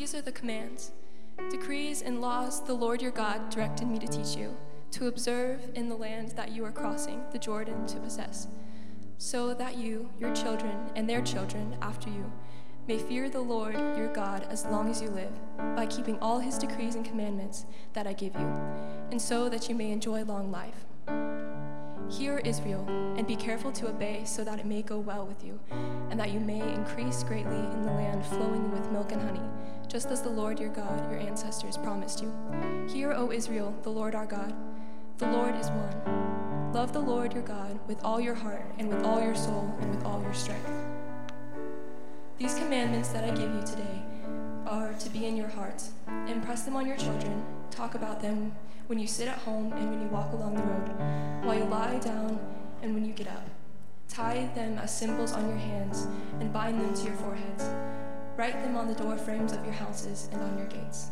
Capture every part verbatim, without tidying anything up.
These are the commands, decrees, and laws the Lord your God directed me to teach you, to observe in the land that you are crossing the Jordan to possess, so that you, your children, and their children after you may fear the Lord your God as long as you live, by keeping all his decrees and commandments that I give you, and so that you may enjoy long life. Hear, Israel, and be careful to obey, so that it may go well with you, and that you may increase greatly in the land flowing with milk and honey, just as the Lord your God, your ancestors, promised you. Hear, O Israel, the Lord our God, the Lord is one. Love the Lord your God with all your heart, and with all your soul, and with all your strength. These commandments that I give you today are to be in your hearts. Impress them on your children. Talk about them when you sit at home and when you walk along the road, while you lie down and when you get up. Tie them as symbols on your hands and bind them to your foreheads. Write them on the door frames of your houses and on your gates.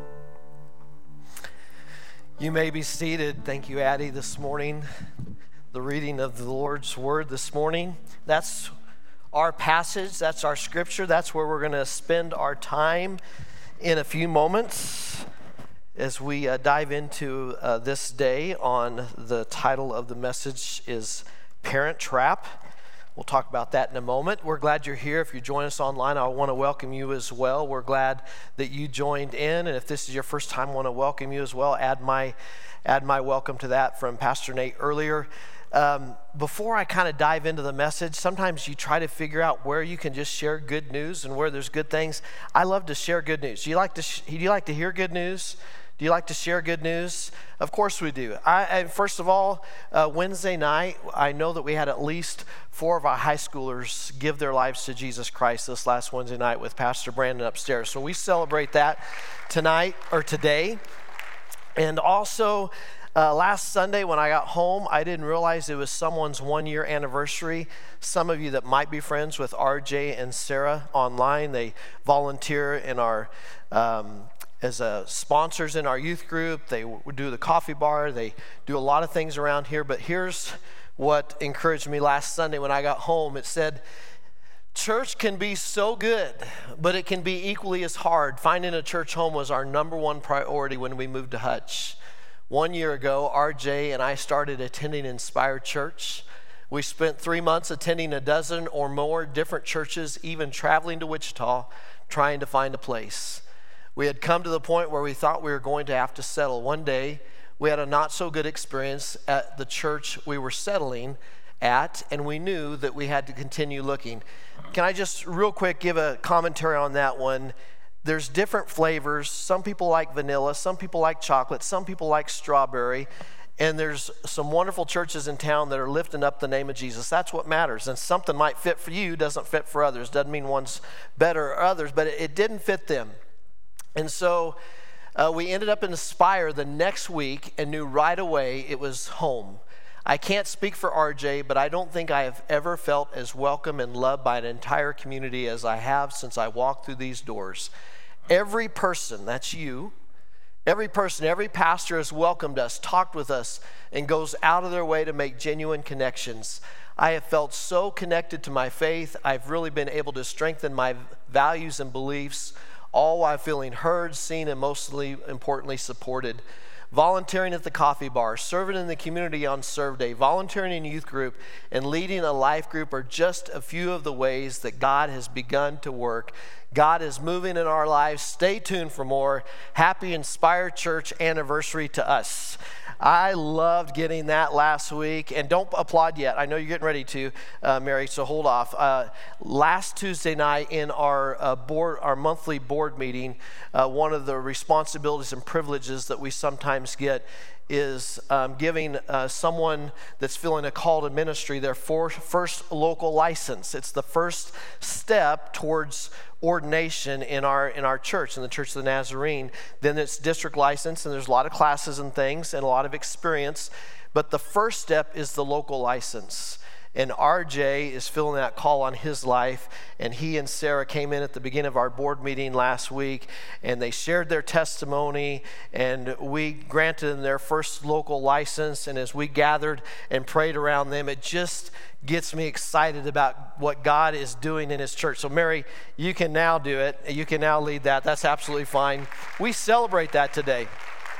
You may be seated. Thank you, Addie, this morning. The reading of the Lord's Word this morning. That's our passage. That's our scripture. That's where we're going to spend our time in a few moments as we uh, dive into uh, this day. On the title of the message is Parent Trap. We'll talk about that in a moment. We're glad you're here. If you join us online, I want to welcome you as well. We're glad that you joined in, and if this is your first time, I want to welcome you as well. Add my, add my welcome to that from Pastor Nate earlier. Um, before I kind of dive into the message, sometimes you try to figure out where you can just share good news and where there's good things. I love to share good news. Do you like to sh- do you like to hear good news? Do you like to share good news? Of course we do. I, I first of all, uh, Wednesday night, I know that we had at least four of our high schoolers give their lives to Jesus Christ this last Wednesday night with Pastor Brandon upstairs. So we celebrate that tonight or today. And also, Uh, last Sunday when I got home, I didn't realize it was someone's one-year anniversary. Some of you that might be friends with R J and Sarah online, they volunteer in our um, as uh, sponsors in our youth group. They w- do the coffee bar. They do a lot of things around here. But here's what encouraged me last Sunday when I got home. It said, church can be so good, but it can be equally as hard. Finding a church home was our number one priority when we moved to Hutch. One year ago, R J and I started attending Inspired Church. We spent three months attending a dozen or more different churches, even traveling to Wichita, trying to find a place. We had come to the point where we thought we were going to have to settle. One day, we had a not so good experience at the church we were settling at, and we knew that we had to continue looking. Can I just real quick give a commentary on that one? There's different flavors. Some people like vanilla, some people like chocolate, some people like strawberry, and there's some wonderful churches in town that are lifting up the name of Jesus. That's what matters. And something might fit for you, doesn't fit for others. Doesn't mean one's better or others, but it, it didn't fit them. And so uh, we ended up in Aspire the next week and knew right away it was home. I can't speak for R J, but I don't think I have ever felt as welcome and loved by an entire community as I have since I walked through these doors. Every person, that's you, every person, every pastor has welcomed us, talked with us, and goes out of their way to make genuine connections. I have felt so connected to my faith. I've really been able to strengthen my values and beliefs, all while feeling heard, seen, and mostly importantly supported. Volunteering at the coffee bar, serving in the community on Serve Day, volunteering in youth group, and leading a life group are just a few of the ways that God has begun to work. God is moving in our lives. Stay tuned for more. Happy Inspired Church anniversary to us. I loved getting that last week, and don't applaud yet. I know you're getting ready to, uh, Mary, so hold off. Uh, last Tuesday night in our uh, board, our monthly board meeting, uh, one of the responsibilities and privileges that we sometimes get is um, giving uh, someone that's feeling a call to ministry their for, first local license. It's the first step towards ordination in our in our church, in the Church of the Nazarene. Then it's district license, and there's a lot of classes and things and a lot of experience. But the first step is the local license. And R J is feeling that call on his life. And he and Sarah came in at the beginning of our board meeting last week, and they shared their testimony, and we granted them their first local license. And as we gathered and prayed around them, it just gets me excited about what God is doing in his church. So Mary, you can now do it. You can now lead that. That's absolutely fine. We celebrate that today.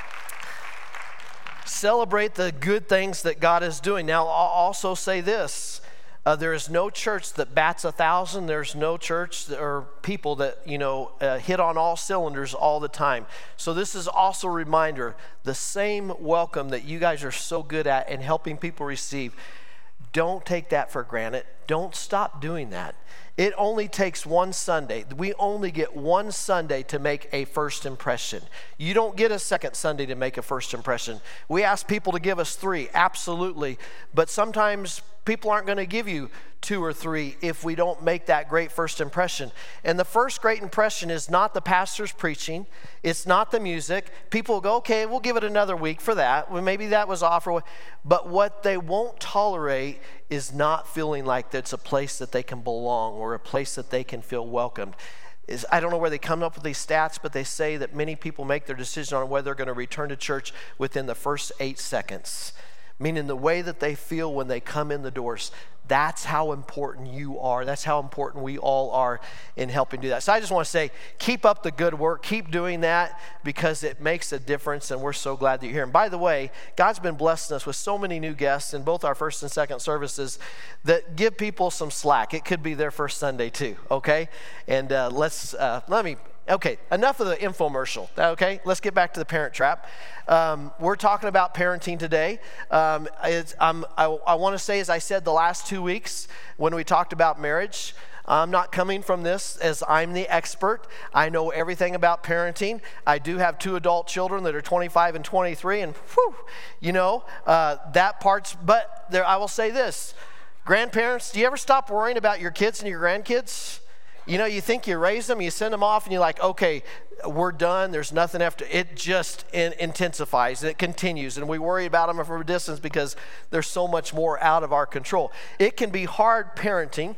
Celebrate the good things that God is doing. Now, I'll also say this. Uh, there is no church that bats a thousand. There's no church that, or people that, you know, uh, hit on all cylinders all the time. So this is also a reminder, the same welcome that you guys are so good at in helping people receive, don't take that for granted. Don't stop doing that. It only takes one Sunday. We only get one Sunday to make a first impression. You don't get a second Sunday to make a first impression. We ask people to give us three, absolutely. But sometimes people aren't going to give you two or three if we don't make that great first impression. And the first great impression is not the pastor's preaching. It's not the music. People will go, okay, we'll give it another week for that. Well, maybe that was off. But what they won't tolerate is not feeling like it's a place that they can belong or a place that they can feel welcomed. Is, I don't know where they come up with these stats, but they say that many people make their decision on whether they're going to return to church within the first eight seconds. Meaning the way that they feel when they come in the doors. That's how important you are. That's how important we all are in helping do that. So I just want to say, keep up the good work. Keep doing that because it makes a difference, and we're so glad that you're here. And by the way, God's been blessing us with so many new guests in both our first and second services that give people some slack. It could be their first Sunday too, okay? And uh, let's, uh, let me... Okay, enough of the infomercial, okay? Let's get back to the Parent Trap. Um, we're talking about parenting today. Um, it's, um, I, I want to say, as I said the last two weeks when we talked about marriage, I'm not coming from this as I'm the expert. I know everything about parenting. I do have two adult children that are twenty-five and twenty-three, and whew, you know, uh, that part's, but there, I will say this. Grandparents, do you ever stop worrying about your kids and your grandkids? You know, you think you raise them, you send them off, and you're like, okay, we're done. There's nothing after. It just in, intensifies, and it continues, and we worry about them from a distance because there's so much more out of our control. It can be hard parenting,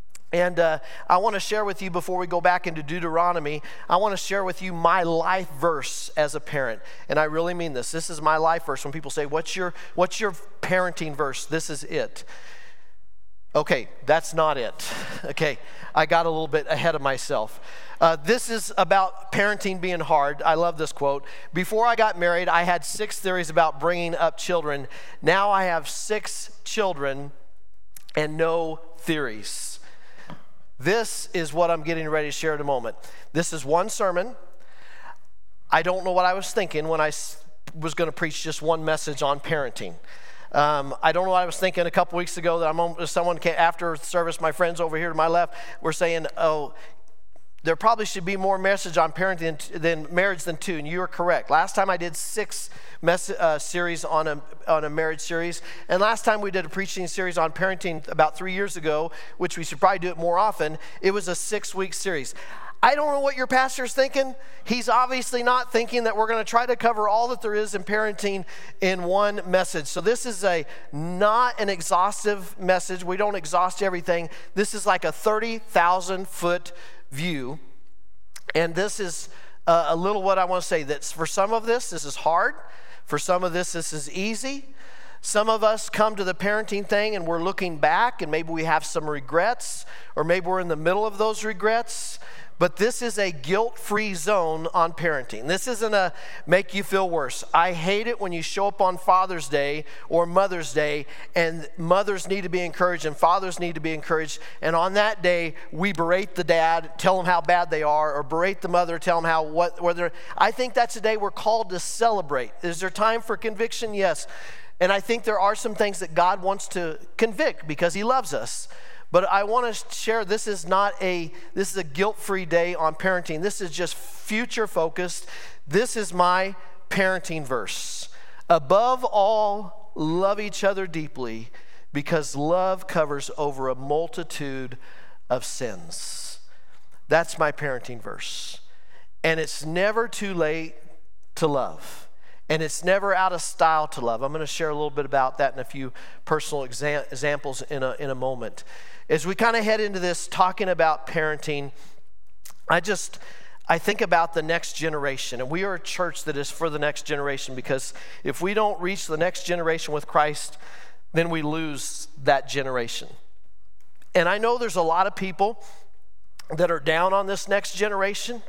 and uh, I want to share with you before we go back into Deuteronomy, I want to share with you my life verse as a parent, and I really mean this. This is my life verse. When people say, what's your, what's your parenting verse? This is it. Okay, that's not it. Okay, I got a little bit ahead of myself. Uh, this is about parenting being hard. I love this quote. Before I got married, I had six theories about bringing up children. Now I have six children and no theories. This is what I'm getting ready to share in a moment. This is one sermon. I don't know what I was thinking when I was going to preach just one message on parenting. Um, I don't know what I was thinking a couple weeks ago that I'm on, someone came after service, my friends over here to my left were saying, oh, there probably should be more message on parenting than, than marriage than two, and you are correct. Last time I did six mess, uh, series on a, on a marriage series, and last time we did a preaching series on parenting about three years ago, which we should probably do it more often, it was a six-week series. I don't know what your pastor's thinking. He's obviously not thinking that we're going to try to cover all that there is in parenting in one message. So this is a not an exhaustive message. We don't exhaust everything. This is like a thirty thousand foot view. And this is uh, a little what I want to say. That for some of this, this is hard. For some of this, this is easy. Some of us come to the parenting thing and we're looking back and maybe we have some regrets, or maybe we're in the middle of those regrets. But this is a guilt-free zone on parenting. This isn't a make you feel worse. I hate it when you show up on Father's Day or Mother's Day and mothers need to be encouraged and fathers need to be encouraged. And on that day, we berate the dad, tell them how bad they are, or berate the mother, tell them how what whether. I think that's a day we're called to celebrate. Is there time for conviction? Yes. And I think there are some things that God wants to convict because he loves us. But I want to share, this is not a, this is a guilt-free day on parenting. This is just future-focused. This is my parenting verse. Above all, love each other deeply because love covers over a multitude of sins. That's my parenting verse. And it's never too late to love. And it's never out of style to love. I'm going to share a little bit about that in a few personal exa- examples in a, in a moment. As we kind of head into this talking about parenting, I just, I think about the next generation. And we are a church that is for the next generation, because if we don't reach the next generation with Christ, then we lose that generation. And I know there's a lot of people that are down on this next generation.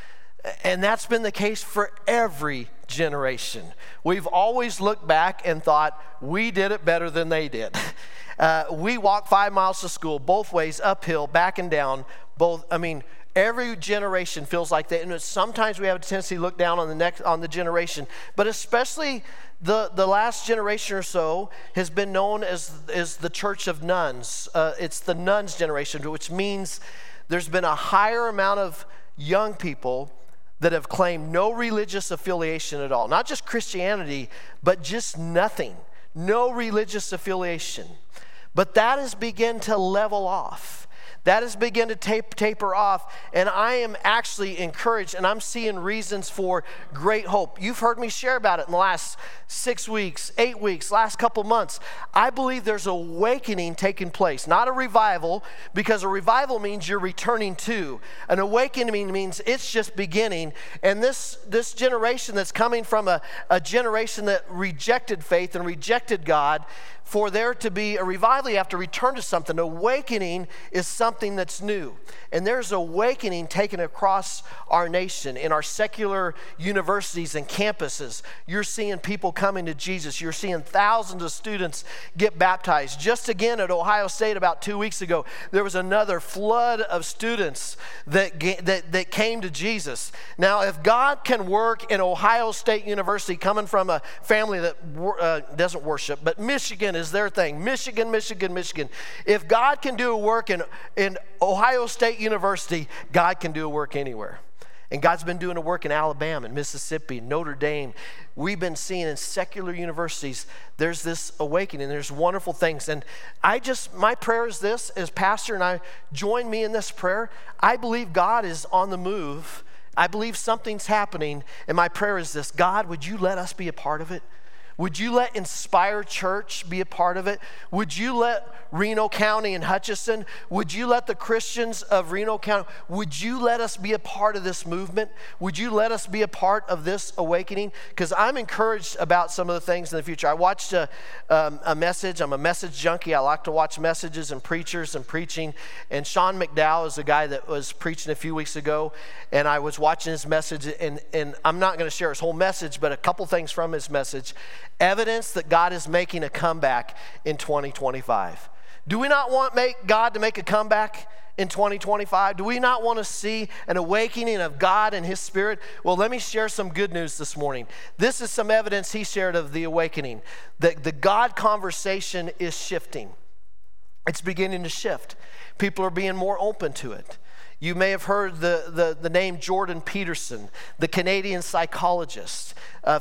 And that's been the case for every generation. We've always looked back and thought, we did it better than they did. Uh, we walked five miles to school, both ways, uphill, back and down, both. I mean, every generation feels like that. And sometimes we have a tendency to look down on the next, on the generation. But especially the, the last generation or so has been known as, as the church of nuns. Uh, it's the nuns generation, which means there's been a higher amount of young people that have claimed no religious affiliation at all. Not just Christianity, but just nothing. No religious affiliation. But that has begun to level off. That has begun to tape, taper off, and I am actually encouraged, and I'm seeing reasons for great hope. You've heard me share about it in the last six weeks, eight weeks, last couple months. I believe there's an awakening taking place, not a revival, because a revival means you're returning to. An awakening means it's just beginning, and this, this generation that's coming from a, a generation that rejected faith and rejected God, for there to be a revival, you have to return to something. Awakening is something that's new. And there's awakening taken across our nation, in our secular universities and campuses. You're seeing people coming to Jesus. You're seeing thousands of students get baptized. Just again at Ohio State about two weeks ago, there was another flood of students that, that, that came to Jesus. Now, if God can work in Ohio State University, coming from a family that uh, doesn't worship, but Michigan is their thing. Michigan, Michigan, Michigan. If God can do a work in, in Ohio State University, God can do a work anywhere. And God's been doing a work in Alabama and Mississippi, Notre Dame. We've been seeing in secular universities, there's this awakening. There's wonderful things. And I just, my prayer is this, as pastor, and I join me in this prayer. I believe God is on the move. I believe something's happening. And my prayer is this: God, would you let us be a part of it? Would you let Inspire Church be a part of it? Would you let Reno County and Hutchinson, would you let the Christians of Reno County, would you let us be a part of this movement? Would you let us be a part of this awakening? Because I'm encouraged about some of the things in the future. I watched a, um, a message. I'm a message junkie. I like to watch messages and preachers and preaching. And Sean McDowell is the guy that was preaching a few weeks ago. And I was watching his message, and, and I'm not going to share his whole message, but a couple things from his message. Evidence that God is making a comeback in twenty twenty-five. Do we not want make God to make a comeback in twenty twenty-five? Do we not want to see an awakening of God and His Spirit? Well, let me share some good news this morning. This is some evidence he shared of the awakening. The, the God conversation is shifting. It's beginning to shift. People are being more open to it. You may have heard the, the, the name Jordan Peterson, the Canadian psychologist, uh,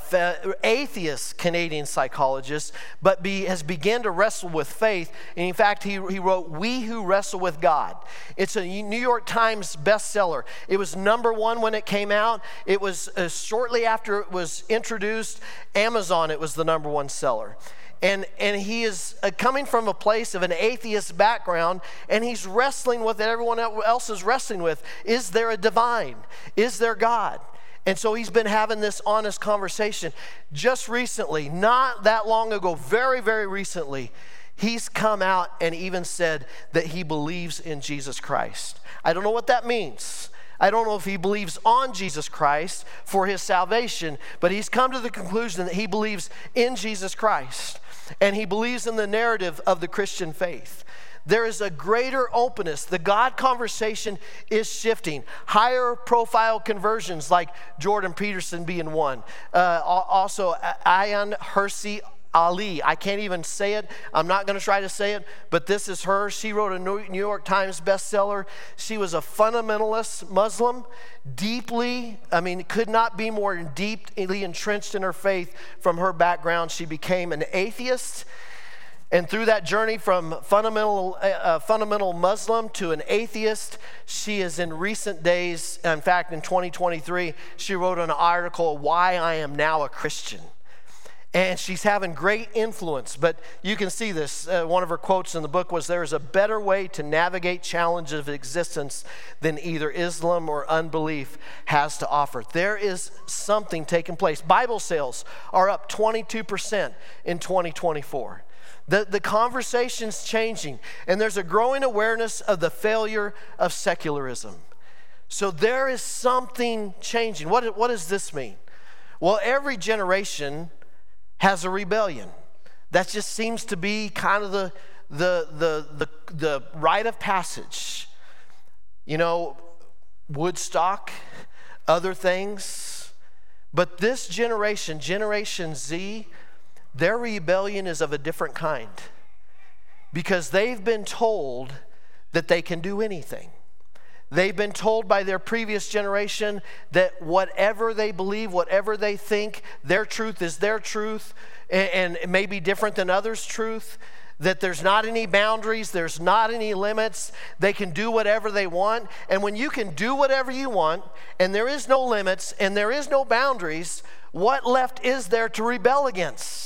atheist Canadian psychologist, but be, has begun to wrestle with faith. And in fact, he, he wrote, "We Who Wrestle with God." It's a New York Times bestseller. It was number one when it came out. It was uh, shortly after it was introduced, Amazon, it was the number one seller. And, and he is uh, coming from a place of an atheist background, and he's wrestling with what everyone else is wrestling with. Is there a divine? Is there God? And so he's been having this honest conversation. Just recently, not that long ago, very, very recently, he's come out and even said that he believes in Jesus Christ. I don't know what that means. I don't know if he believes on Jesus Christ for his salvation, but he's come to the conclusion that he believes in Jesus Christ. And he believes in the narrative of the Christian faith. There is a greater openness. The God conversation is shifting. Higher profile conversions like Jordan Peterson being one. Uh, also, Ayaan Hirsi Ali. I can't even say it. I'm not going to try to say it, but this is her. She wrote a New York Times bestseller. She was a fundamentalist Muslim, deeply, I mean, could not be more deeply entrenched in her faith from her background. She became an atheist, And through that journey from fundamental, uh, fundamental Muslim to an atheist, she is in recent days, in fact, in twenty twenty-three, she wrote an article, Why I Am Now a Christian. And she's having great influence, but you can see this. Uh, one of her quotes in the book was, there is a better way to navigate challenges of existence than either Islam or unbelief has to offer. There is something taking place. Bible sales are up twenty-two percent in twenty twenty-four. The, the conversation's changing, and there's a growing awareness of the failure of secularism. So there is something changing. What, what does this mean? Well, every generation has a rebellion. That just seems to be kind of the, the, the, the, the rite of passage. You know, Woodstock, other things. But this generation, Generation Z, their rebellion is of a different kind, because they've been told that they can do anything. They've been told by their previous generation that whatever they believe, whatever they think, their truth is their truth, and it may be different than others' truth, that there's not any boundaries, there's not any limits. They can do whatever they want. And when you can do whatever you want, and there is no limits, and there is no boundaries, what left is there to rebel against?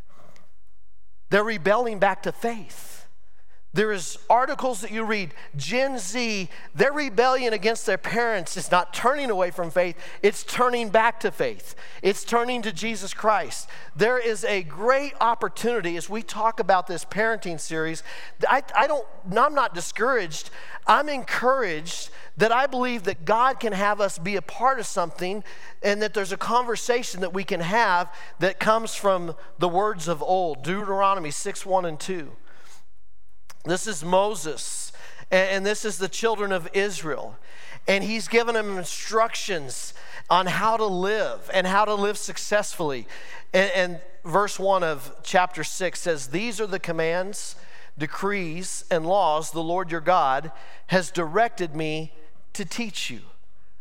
They're rebelling back to faith. There is articles that you read, Gen Z, their rebellion against their parents is not turning away from faith, it's turning back to faith. It's turning to Jesus Christ. There is a great opportunity as we talk about this parenting series. I, I don't, I'm not discouraged. I'm encouraged that I believe that God can have us be a part of something, and that there's a conversation that we can have that comes from the words of old, Deuteronomy six, one and two. This is Moses, and this is the children of Israel. And he's given them instructions on how to live and how to live successfully. And, and verse one of chapter six says, these are the commands, decrees, and laws the Lord your God has directed me to teach you.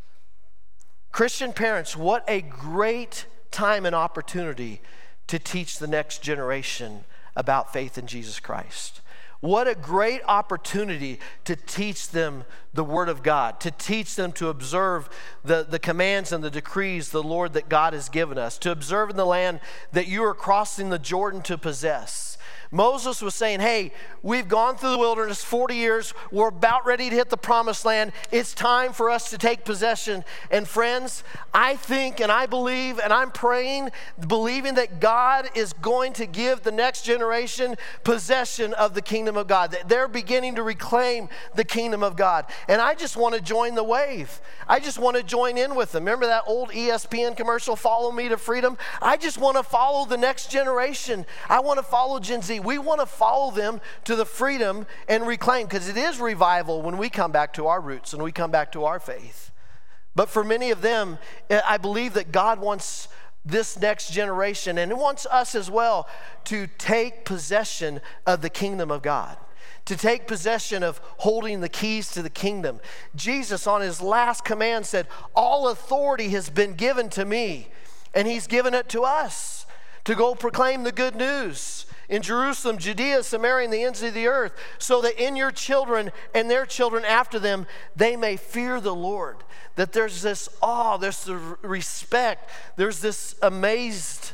Christian parents, what a great time and opportunity to teach the next generation about faith in Jesus Christ. What a great opportunity to teach them the Word of God, to teach them to observe the, the commands and the decrees the Lord that God has given us, to observe in the land that you are crossing the Jordan to possess. Moses was saying, hey, we've gone through the wilderness forty years. We're about ready to hit the promised land. It's time for us to take possession. And friends, I think and I believe and I'm praying, believing that God is going to give the next generation possession of the kingdom of God. That they're beginning to reclaim the kingdom of God. And I just want to join the wave. I just want to join in with them. Remember that old E S P N commercial, Follow Me to Freedom? I just want to follow the next generation. I want to follow Gen Z. We want to follow them to the freedom and reclaim, because it is revival when we come back to our roots and we come back to our faith. But for many of them, I believe that God wants this next generation, and He wants us as well, to take possession of the kingdom of God, to take possession of holding the keys to the kingdom. Jesus on His last command said, all authority has been given to me, and He's given it to us to go proclaim the good news in Jerusalem, Judea, Samaria, and the ends of the earth, so that in your children and their children after them, they may fear the Lord. That there's this awe, there's this respect, there's this amazed,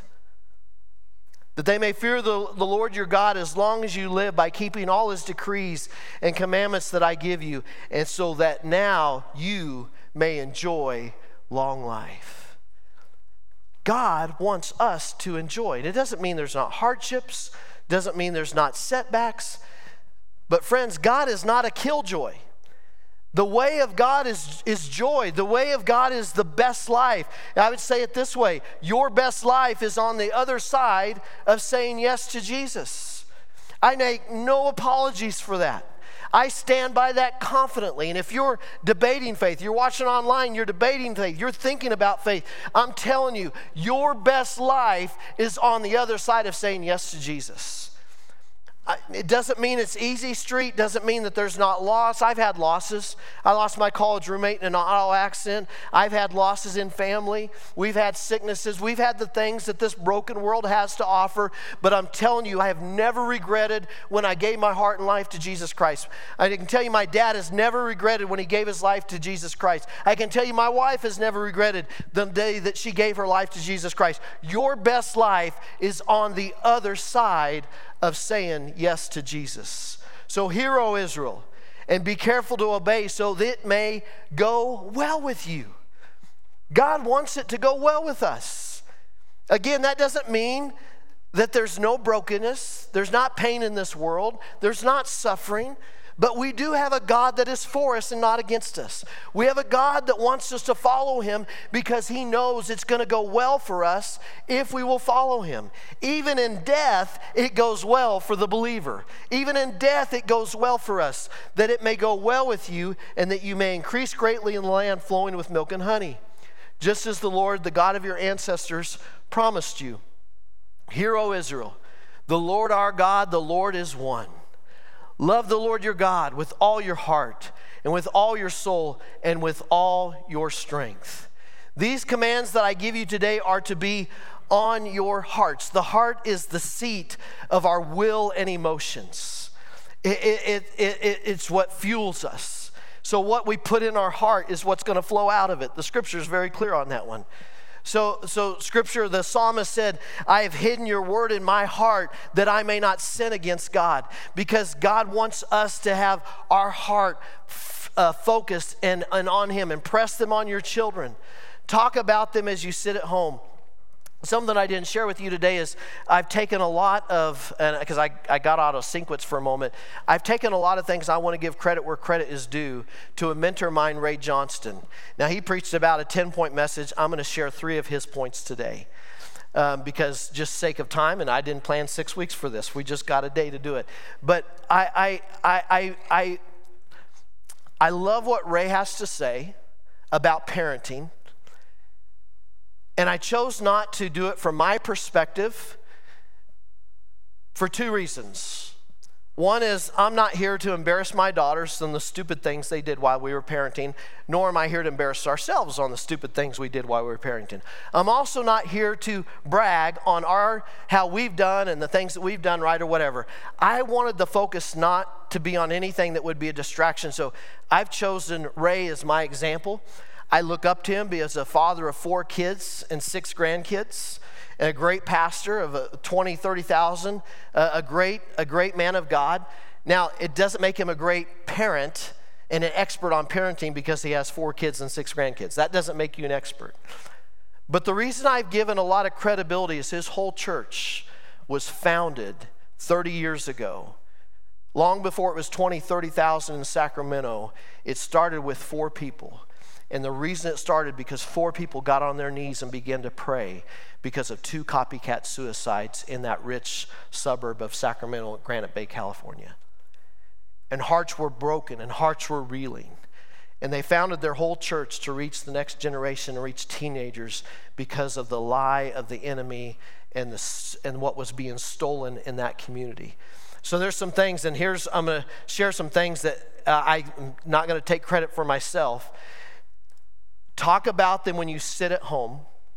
that they may fear the, the Lord your God as long as you live, by keeping all His decrees and commandments that I give you, and so that now you may enjoy long life. God wants us to enjoy it. It doesn't mean there's not hardships, doesn't mean there's not setbacks. But friends, God is not a killjoy. The way of God is, is joy. The way of God is the best life. I would say it this way: your best life is on the other side of saying yes to Jesus. I make no apologies for that. I stand by that confidently. And if you're debating faith, you're watching online, you're debating faith, you're thinking about faith, I'm telling you, your best life is on the other side of saying yes to Jesus. I, it doesn't mean it's easy street, doesn't mean that there's not loss. I've had losses. I lost my college roommate in an auto accident. I've had losses in family. We've had sicknesses. We've had the things that this broken world has to offer. But I'm telling you, I have never regretted when I gave my heart and life to Jesus Christ. I can tell you my dad has never regretted when he gave his life to Jesus Christ. I can tell you my wife has never regretted the day that she gave her life to Jesus Christ. Your best life is on the other side of saying yes to Jesus. So hear, O Israel, and be careful to obey so that it may go well with you. God wants it to go well with us. Again, that doesn't mean that there's no brokenness, there's not pain in this world, there's not suffering, but we do have a God that is for us and not against us. We have a God that wants us to follow him because he knows it's going to go well for us if we will follow him. Even in death, it goes well for the believer. Even in death, it goes well for us, that it may go well with you and that you may increase greatly in the land flowing with milk and honey, just as the Lord, the God of your ancestors, promised you. Hear, O Israel, the Lord our God, the Lord is one. Love the Lord your God with all your heart and with all your soul and with all your strength. These commands that I give you today are to be on your hearts. The heart is the seat of our will and emotions. It, it, it, it, it's what fuels us. So what we put in our heart is what's going to flow out of it. The scripture is very clear on that one. So, so scripture, the psalmist said, I have hidden your word in my heart that I may not sin against God. Because God wants us to have our heart f- uh, focused and, and on him. Impress them on your children. Talk about them as you sit at home. Something I didn't share with you today is I've taken a lot of, because I, I got out of sequence for a moment, I've taken a lot of things I want to give credit where credit is due to a mentor of mine, Ray Johnston. Now, he preached about a ten-point message. I'm going to share three of his points today um, because just sake of time, and I didn't plan six weeks for this. We just got a day to do it. But I, I, I, I, I, I love what Ray has to say about parenting. And I chose not to do it from my perspective for two reasons. One is I'm not here to embarrass my daughters on the stupid things they did while we were parenting, nor am I here to embarrass ourselves on the stupid things we did while we were parenting. I'm also not here to brag on our how we've done and the things that we've done right or whatever. I wanted the focus not to be on anything that would be a distraction, so I've chosen Ray as my example. I look up to him as a father of four kids and six grandkids, and a great pastor of twenty, thirty thousand, a great, a great man of God. Now, it doesn't make him a great parent and an expert on parenting because he has four kids and six grandkids. That doesn't make you an expert. But the reason I've given a lot of credibility is his whole church was founded thirty years ago. Long before it was twenty, thirty thousand in Sacramento, it started with four people. And the reason it started because four people got on their knees and began to pray because of two copycat suicides in that rich suburb of Sacramento, Granite Bay, California. And hearts were broken and hearts were reeling. And they founded their whole church to reach the next generation and reach teenagers because of the lie of the enemy and, the, and what was being stolen in that community. So there's some things, and here's, I'm going to share some things that uh, I'm not going to take credit for myself. Talk about them when you sit at home.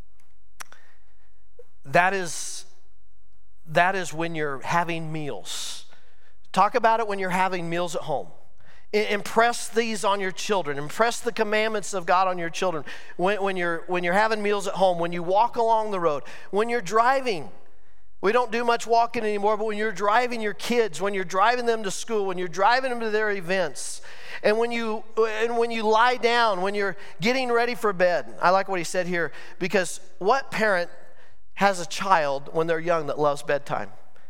That is, that is when you're having meals. Talk about it when you're having meals at home. I, impress these on your children. Impress the commandments of God on your children. When, when, you're, when you're having meals at home, when you walk along the road, when you're driving. We don't do much walking anymore, but when you're driving your kids, when you're driving them to school, when you're driving them to their events, and when you and when you lie down, when you're getting ready for bed. I like what he said here, because what parent has a child when they're young that loves bedtime?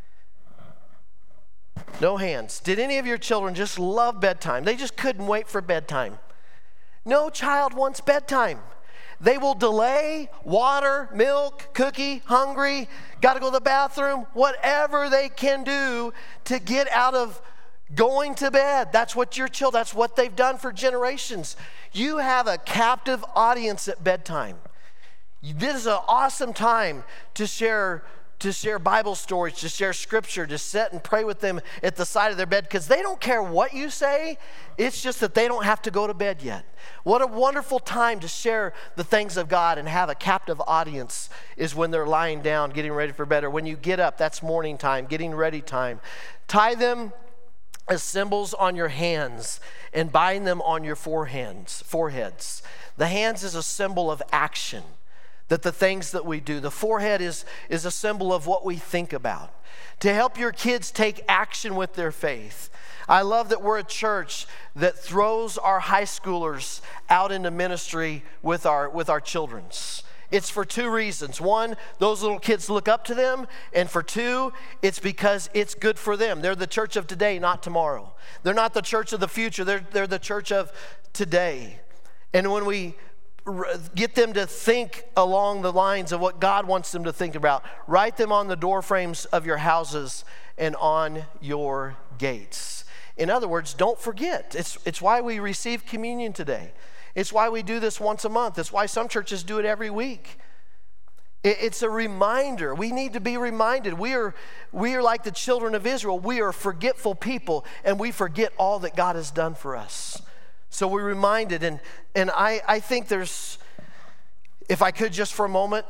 No hands. Did any of your children just love bedtime? They just couldn't wait for bedtime. No child wants bedtime. They will delay water, milk, cookie, hungry, got to go to the bathroom, whatever they can do to get out of going to bed. That's what your children, that's what they've done for generations. You have a captive audience at bedtime. This is an awesome time to share to share Bible stories, to share scripture, to sit and pray with them at the side of their bed, because they don't care what you say. It's just that they don't have to go to bed yet. What a wonderful time to share the things of God and have a captive audience is when they're lying down, getting ready for bed, or when you get up, that's morning time, getting ready time. Tie them as symbols on your hands and bind them on your forehands, foreheads. The hands is a symbol of action. That the things that we do. The forehead is, is a symbol of what we think about. To help your kids take action with their faith. I love that we're a church that throws our high schoolers out into ministry with our, with our children's. It's for two reasons. One, those little kids look up to them. And for two, it's because it's good for them. They're the church of today, not tomorrow. They're not the church of the future. They're, they're the church of today. And when we get them to think along the lines of what God wants them to think about, write them on the door frames of your houses and on your gates. In other words, don't forget. It's, it's why we receive communion today. It's why we do this once a month. It's why some churches do it every week. It, it's a reminder. We need to be reminded. We are, we are like the children of Israel. We are forgetful people, and we forget all that God has done for us. So we're reminded, and, and I, I think there's, if I could just for a moment,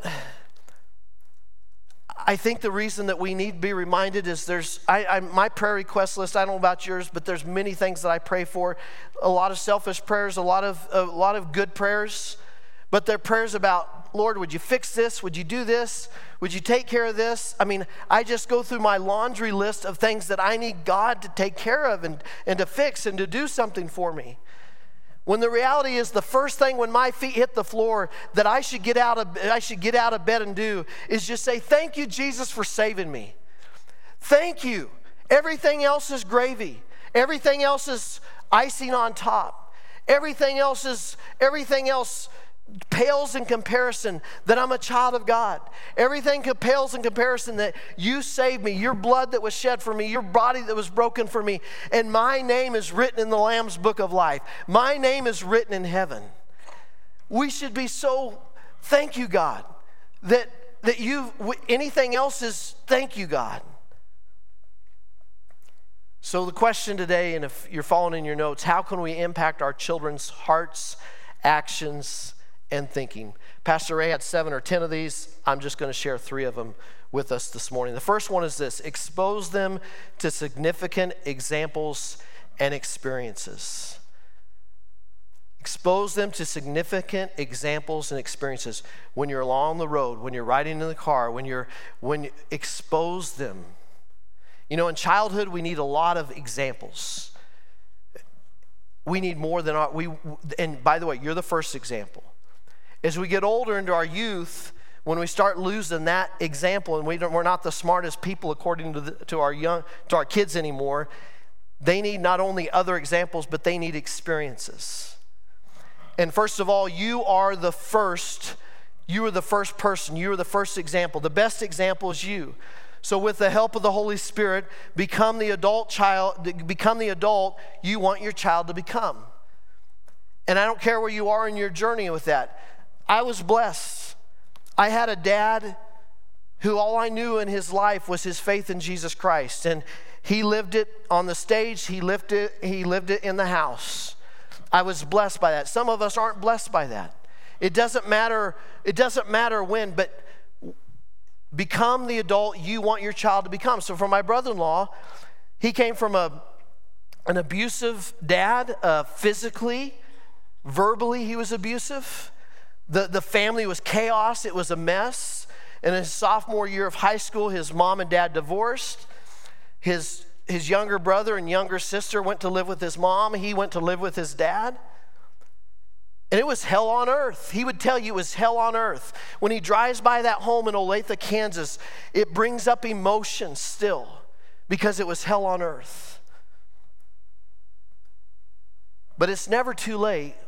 I think the reason that we need to be reminded is there's, I, I, my prayer request list, I don't know about yours, but there's many things that I pray for. A lot of selfish prayers, a lot of, a lot of good prayers, but they're prayers about, Lord, would you fix this? Would you do this? Would you take care of this? I mean, I just go through my laundry list of things that I need God to take care of and, and to fix and to do something for me. When the reality is the first thing when my feet hit the floor that I should get out of I should get out of bed and do is just say, thank you, Jesus, for saving me. Thank you. Everything else is gravy. Everything else is icing on top. Everything else is everything else pales in comparison that I'm a child of God. Everything pales in comparison that you saved me, your blood that was shed for me, your body that was broken for me, and my name is written in the Lamb's book of life. My name is written in heaven. We should be so, thank you, God, that, that you, anything else is thank you, God. So the question today, and if you're following in your notes, how can we impact our children's hearts, actions, and thinking? Pastor Ray had seven or ten of these. I'm just going to share three of them with us this morning. The first one is this: expose them to significant examples and experiences. Expose them to significant examples and experiences. When you're along the road, when you're riding in the car, when you're when you expose them. You know, in childhood, we need a lot of examples. We need more than our, we, and by the way, you're the first example. As we get older into our youth, when we start losing that example and we don't, we're not the smartest people according to, the, to, our young, to our kids anymore, they need not only other examples, but they need experiences. And first of all, you are the first, you are the first person, you are the first example. The best example is you. So with the help of the Holy Spirit, become the adult child, become the adult you want your child to become. And I don't care where you are in your journey with that. I was blessed. I had a dad who all I knew in his life was his faith in Jesus Christ. And he lived it on the stage, he lived it, he lived it in the house. I was blessed by that. Some of us aren't blessed by that. It doesn't matter, it doesn't matter when, but become the adult you want your child to become. So for my brother-in-law, he came from a an abusive dad, uh, physically, verbally he was abusive. The, the family was chaos. It was a mess. In his sophomore year of high school, his mom and dad divorced. His, his younger brother and younger sister went to live with his mom. He went to live with his dad. And it was hell on earth. He would tell you it was hell on earth. When he drives by that home in Olathe, Kansas, it brings up emotion still because it was hell on earth. But it's never too late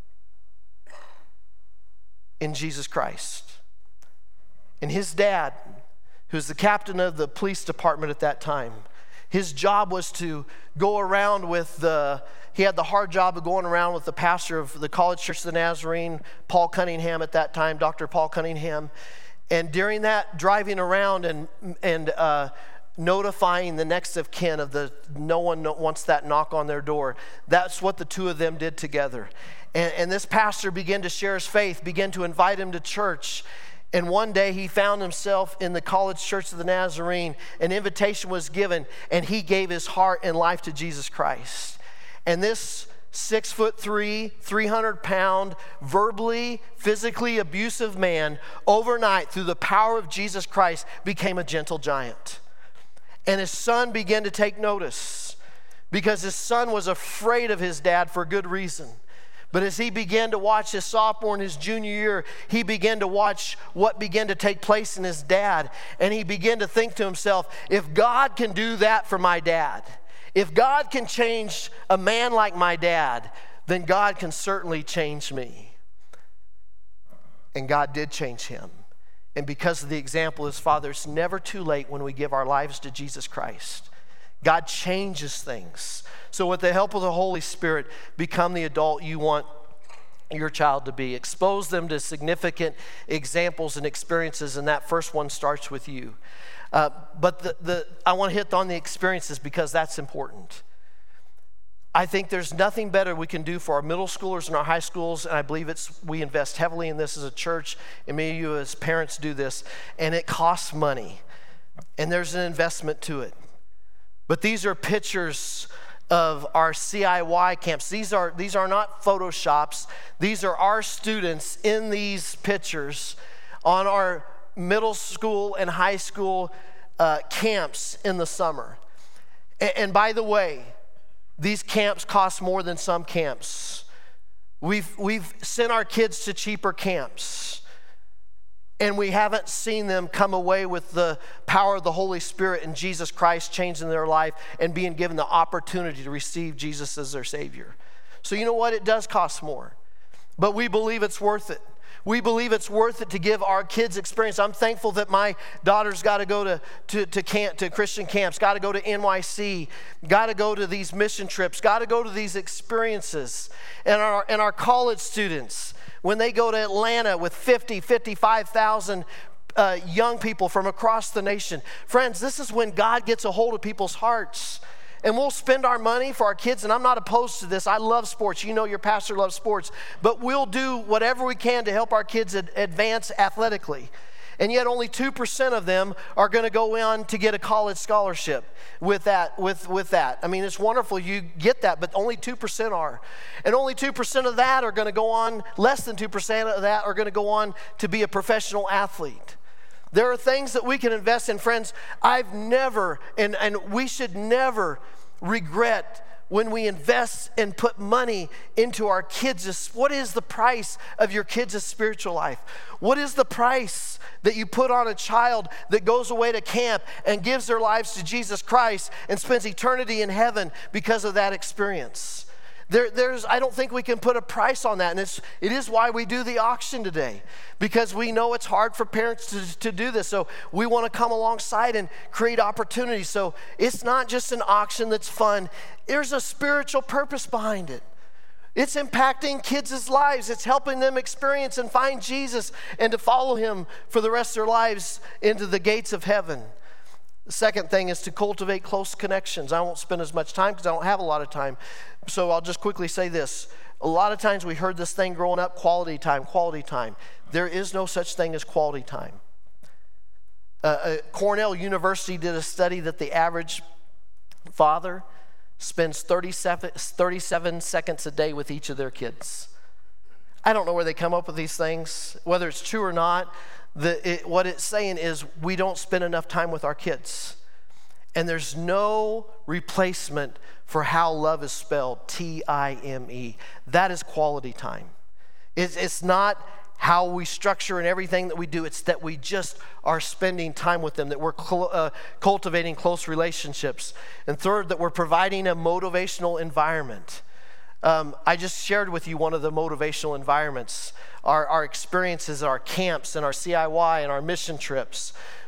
in Jesus Christ. And his dad, who's the captain of the police department at that time, his job was to go around with the, he had the hard job of going around with the pastor of the College Church of the Nazarene, Paul Cunningham at that time, Doctor Paul Cunningham, And during that, driving around and, and uh, notifying the next of kin of the no one wants that knock on their door, that's what the two of them did together. And, and this pastor began to share his faith, began to invite him to church. And one day he found himself in the College Church of the Nazarene. An invitation was given, and he gave his heart and life to Jesus Christ. And this six foot three, three hundred pound, verbally, physically abusive man, overnight, through the power of Jesus Christ, became a gentle giant. And his son began to take notice because his son was afraid of his dad for good reason. But as he began to watch his sophomore and his junior year, he began to watch what began to take place in his dad. And he began to think to himself, if God can do that for my dad, if God can change a man like my dad, then God can certainly change me. And God did change him. And because of the example of his father, it's never too late when we give our lives to Jesus Christ. God changes things. So with the help of the Holy Spirit, become the adult you want your child to be. Expose them to significant examples and experiences, and that first one starts with you. Uh, but the, the I want to hit on the experiences because that's important. I think there's nothing better we can do for our middle schoolers and our high schools, and I believe it's we invest heavily in this as a church, and many of you as parents do this, and it costs money, and there's an investment to it. But these are pictures of our C I Y camps. These are, these are not Photoshops. These are our students in these pictures on our middle school and high school uh, camps in the summer. And, and by the way, these camps cost more than some camps. We've, we've sent our kids to cheaper camps, and we haven't seen them come away with the power of the Holy Spirit and Jesus Christ changing their life and being given the opportunity to receive Jesus as their Savior. So you know what? It does cost more, but we believe it's worth it. We believe it's worth it to give our kids experience. I'm thankful that my daughter's got to go to, to, to, camp, to Christian camps, got to go to N Y C, got to go to these mission trips, got to go to these experiences. And our, and our college students, when they go to Atlanta with fifty, fifty-five thousand uh, young people from across the nation. Friends, this is when God gets a hold of people's hearts. And we'll spend our money for our kids, and I'm not opposed to this. I love sports. You know your pastor loves sports. But we'll do whatever we can to help our kids ad- advance athletically. And yet only two percent of them are going to go on to get a college scholarship with that. With, with that. I mean, it's wonderful you get that, but only two percent are. And only two percent of that are going to go on, less than two percent of that are going to go on to be a professional athlete. There are things that we can invest in. Friends, I've never, and, and we should never regret when we invest and put money into our kids. What is the price of your kids' spiritual life? What is the price that you put on a child that goes away to camp and gives their lives to Jesus Christ and spends eternity in heaven because of that experience? There, there's, I don't think we can put a price on that, and it's, it is why we do the auction today, because we know it's hard for parents to, to do this, so we want to come alongside and create opportunities. So it's not just an auction that's fun. There's a spiritual purpose behind it. It's impacting kids' lives. It's helping them experience and find Jesus and to follow him for the rest of their lives into the gates of heaven. The second thing is to cultivate close connections. I won't spend as much time because I don't have a lot of time. So I'll just quickly say this. A lot of times we heard this thing growing up, quality time, quality time. There is no such thing as quality time. Uh, uh, Cornell University did a study that the average father spends thirty-seven, thirty-seven seconds a day with each of their kids. I don't know where they come up with these things, whether it's true or not. The, it, what it's saying is we don't spend enough time with our kids. And there's no replacement for how love is spelled, T I M E. That is quality time. It's, it's not how we structure and everything that we do. It's that we just are spending time with them, that we're cl- uh, cultivating close relationships. And third, that we're providing a motivational environment. Um, I just shared with you one of the motivational environments, our, our experiences, our camps, and our C I Y, and our mission trips.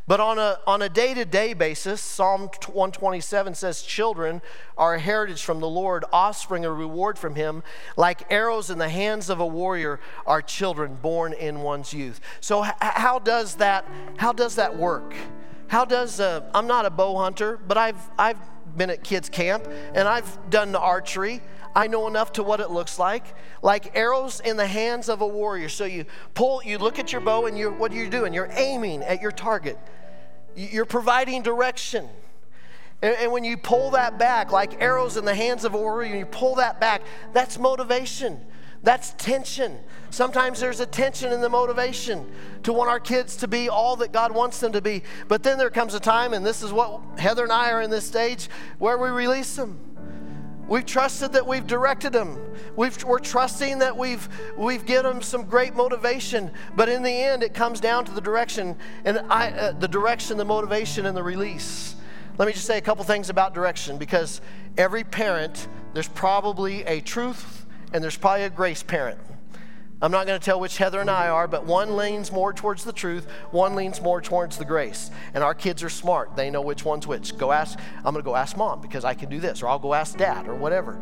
But on a, on a day-to-day basis, Psalm one twenty-seven says, children are a heritage from the Lord, offspring a reward from him. Like arrows in the hands of a warrior are children born in one's youth. So h- how does that, how does that work? How does, uh, I'm not a bow hunter, but I've, I've been at kids camp and I've done the archery. I know enough to what it looks like. Like arrows in the hands of a warrior. So you pull, you look at your bow and you what are you doing? You're aiming at your target. You're providing direction. And, and when you pull that back, like arrows in the hands of a warrior, you pull that back, that's motivation. That's tension. Sometimes there's a tension in the motivation to want our kids to be all that God wants them to be. But then there comes a time, and this is what Heather and I are in this stage, where we release them. We've trusted that we've directed them. We've, we're trusting that we've we've given them some great motivation. But in the end, it comes down to the direction, and I, uh, the direction, the motivation, and the release. Let me just say a couple things about direction, because every parent, there's probably a truth and there's probably a grace parent. I'm not going to tell which Heather and I are, but one leans more towards the truth, one leans more towards the grace. And our kids are smart. They know which one's which. Go ask, I'm going to go ask mom because I can do this, or I'll go ask dad, or whatever.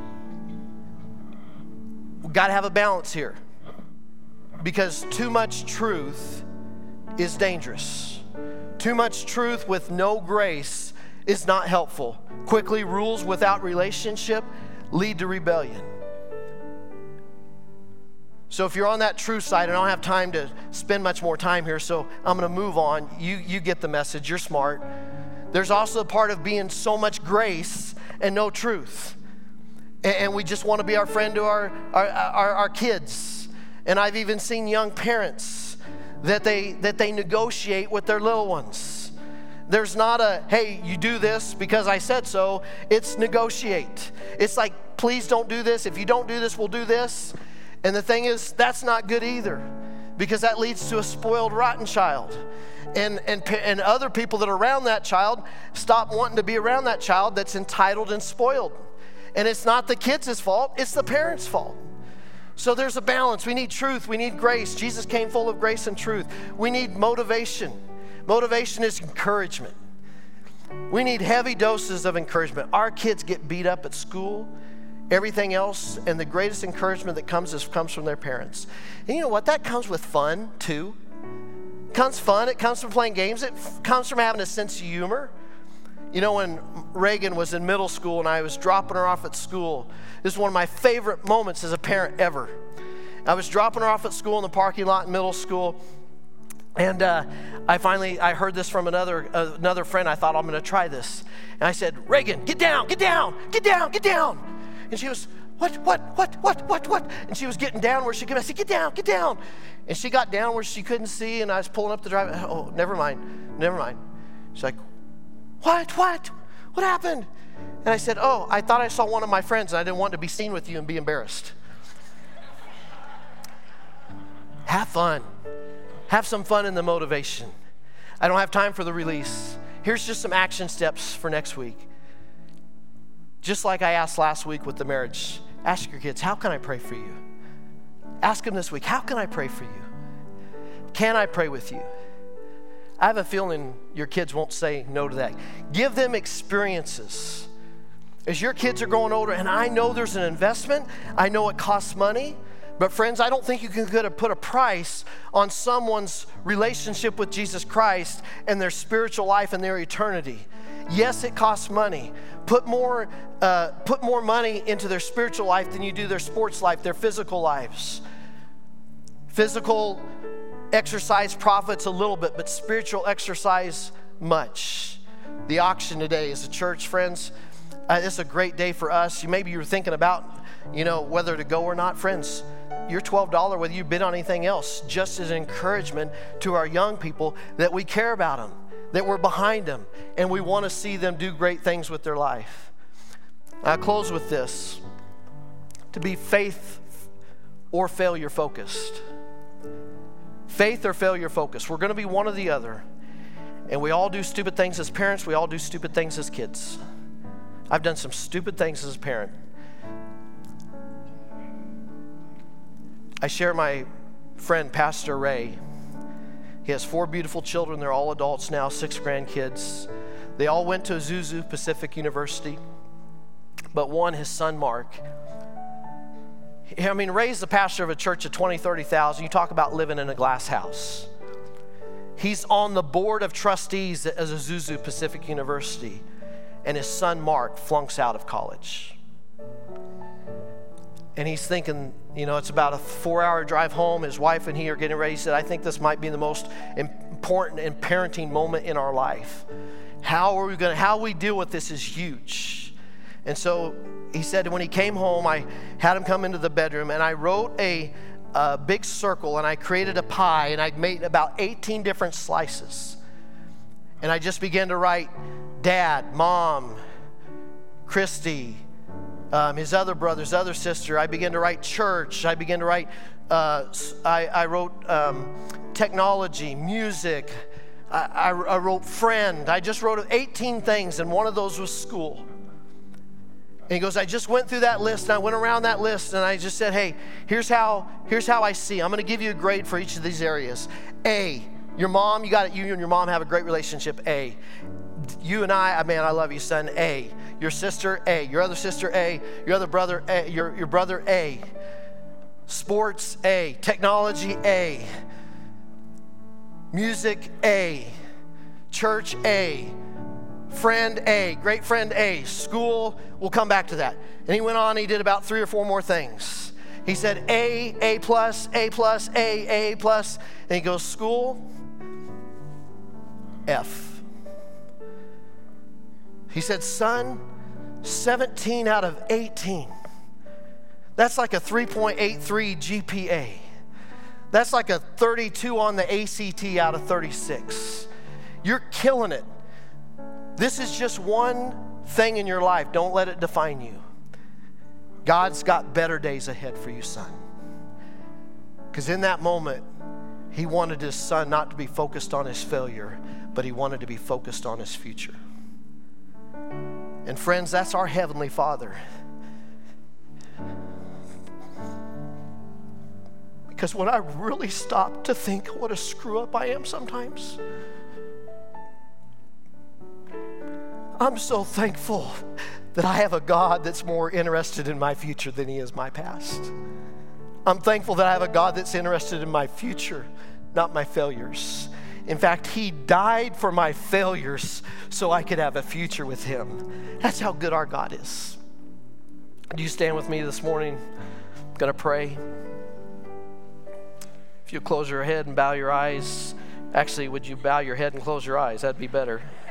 We've got to have a balance here, because too much truth is dangerous. Too much truth with no grace is not helpful. Quickly, rules without relationship lead to rebellion. So if you're on that truth side, and I don't have time to spend much more time here, so I'm going to move on. You, you get the message. You're smart. There's also a part of being so much grace and no truth. And, and we just want to be our friend to our, our, our, our kids. And I've even seen young parents that they, that they negotiate with their little ones. There's not a, hey, you do this because I said so. It's negotiate. It's like, please don't do this. If you don't do this, we'll do this. And the thing is, that's not good either, because that leads to a spoiled, rotten child. And, and, and other people that are around that child stop wanting to be around that child that's entitled and spoiled. And it's not the kids' fault, it's the parents' fault. So there's a balance. We need truth, we need grace. Jesus came full of grace and truth. We need motivation. Motivation is encouragement. We need heavy doses of encouragement. Our kids get beat up at school, everything else, and the greatest encouragement that comes is comes from their parents. And you know what? That comes with fun too. It comes fun. It comes from playing games. It f- comes from having a sense of humor. You know, when Reagan was in middle school and I was dropping her off at school, this is one of my favorite moments as a parent ever. I was dropping her off at school in the parking lot in middle school, and uh, I finally, I heard this from another uh, another friend. I thought, I'm going to try this. And I said, Reagan, get down, get down, get down, get down. And she was, what, what, what, what, what, what? And she was getting down where she could. I said, get down, get down. And she got down where she couldn't see, and I was pulling up the driveway. Oh, never mind, never mind. She's like, what, what, what happened? And I said, oh, I thought I saw one of my friends, and I didn't want to be seen with you and be embarrassed. Have fun. Have some fun in the motivation. I don't have time for the release. Here's just some action steps for next week. Just like I asked last week with the marriage, ask your kids, how can I pray for you? Ask them this week, how can I pray for you? Can I pray with you? I have a feeling your kids won't say no to that. Give them experiences. As your kids are growing older, and I know there's an investment, I know it costs money, but friends, I don't think you can put a price on someone's relationship with Jesus Christ and their spiritual life and their eternity. Yes, it costs money. Put more, uh, put more money into their spiritual life than you do their sports life, their physical lives. Physical exercise profits a little bit, but spiritual exercise much. The auction today is a church, friends. Uh, it's a great day for us. You, maybe you're thinking about, you know, whether to go or not. Friends, your twelve dollars, whether you bid on anything else, just as an encouragement to our young people that we care about them, that we're behind them, and we want to see them do great things with their life. I'll close with this. To be faith or failure focused. Faith or failure focused. We're going to be one or the other. And we all do stupid things as parents. We all do stupid things as kids. I've done some stupid things as a parent. I share my friend, Pastor Ray. He has four beautiful children. They're all adults now, six grandkids. They all went to Azusa Pacific University. But one, his son Mark, I mean, raised the pastor of a church of twenty, thirty thousand. You talk about living in a glass house. He's on the board of trustees at Azusa Pacific University, and his son Mark flunks out of college. And he's thinking, you know, it's about a four-hour drive home. His wife and he are getting ready. He said, I think this might be the most important and parenting moment in our life. How are we going to, how we deal with this is huge. And so he said when he came home, I had him come into the bedroom, and I wrote a, a big circle, and I created a pie, and I made about eighteen different slices. And I just began to write Dad, Mom, Christy, um, his other brother, his other sister. I began to write church. I began to write, uh, I, I wrote um, technology, music. I, I, I wrote friend. I just wrote eighteen things, and one of those was school. And he goes, I just went through that list, and I went around that list, and I just said, hey, here's how, here's how I see. I'm going to give you a grade for each of these areas. A, your mom, you got it. You and your mom have a great relationship. A. You and I, man, I love you, son. A. Your sister, A. Your other sister, A. Your other brother, A. Your, your brother, A. Sports, A. Technology, A. Music, A. Church, A. Friend, A. Great friend, A. School, we'll come back to that. And he went on, he did about three or four more things. He said A, A plus, A plus, A, A plus. And he goes, school, F. He said, son, seventeen out of eighteen. That's like a three point eight three G P A. That's like a thirty-two on the A C T out of thirty-six. You're killing it. This is just one thing in your life. Don't let it define you. God's got better days ahead for you, son. Because in that moment, he wanted his son not to be focused on his failure, but he wanted to be focused on his future. And friends, that's our Heavenly Father. Because when I really stop to think what a screw up I am sometimes, I'm so thankful that I have a God that's more interested in my future than he is my past. I'm thankful that I have a God that's interested in my future, not my failures. In fact, he died for my failures so I could have a future with him. That's how good our God is. Do you stand with me this morning? I'm going to pray. If you close your head and bow your eyes. Actually, would you bow your head and close your eyes? That'd be better.